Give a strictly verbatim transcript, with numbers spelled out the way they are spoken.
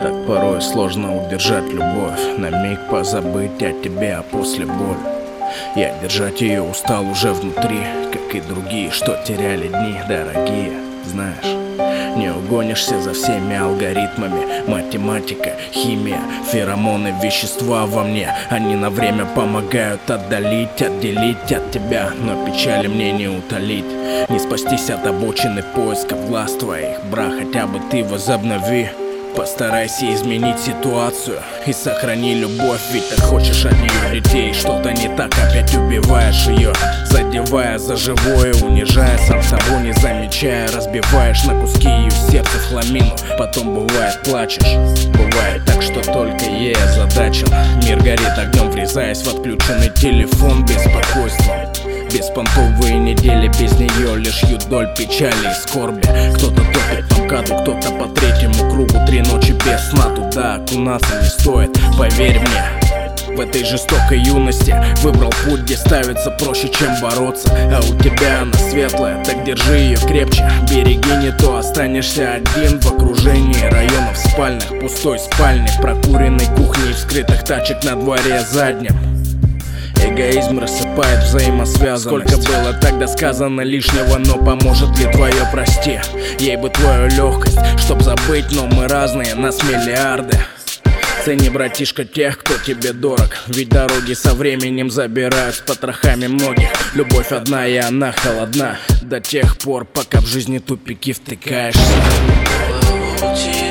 Так порой сложно удержать любовь, на миг позабыть о тебе, а после боль. Я держать ее устал уже внутри, как и другие, что теряли дни дорогие. Знаешь, не угонишься за всеми алгоритмами. Математика, химия, феромоны, вещества во мне. Они на время помогают отдалить, отделить от тебя, но печали мне не утолить. Не спастись от обочины поисков глаз твоих, бра, хотя бы ты возобнови. Постарайся изменить ситуацию и сохрани любовь, ведь ты хочешь от нее детей. Что-то не так, опять убиваешь ее, задевая за живое, унижая, сам собой не замечая. Разбиваешь на куски ее сердце в хламину, потом бывает плачешь. Бывает так, что только ей озадачен. Мир горит огнем, врезаясь в отключенный телефон беспокойством. Беспонтовые недели без нее лишь доль печали и скорби. Кто-то топит по МКАДу, кто-то по третьему кругу. Три ночи без сна, туда окунаться не стоит, поверь мне. В этой жестокой юности выбрал путь, где ставится проще, чем бороться. А у тебя она светлая, так держи ее крепче. Береги, не то останешься один в окружении районов спальных, пустой спальни, прокуренной кухни и вскрытых тачек на дворе заднем. Эгоизм рассыпает взаимосвязанность. Сколько было тогда сказано лишнего, но поможет ли твое прости? Ей бы твою легкость, чтоб забыть, но мы разные, нас миллиарды. Цени, братишка, тех, кто тебе дорог, ведь дороги со временем забирают с потрохами многих. Любовь одна, и она холодна до тех пор, пока в жизни тупики втыкаешься.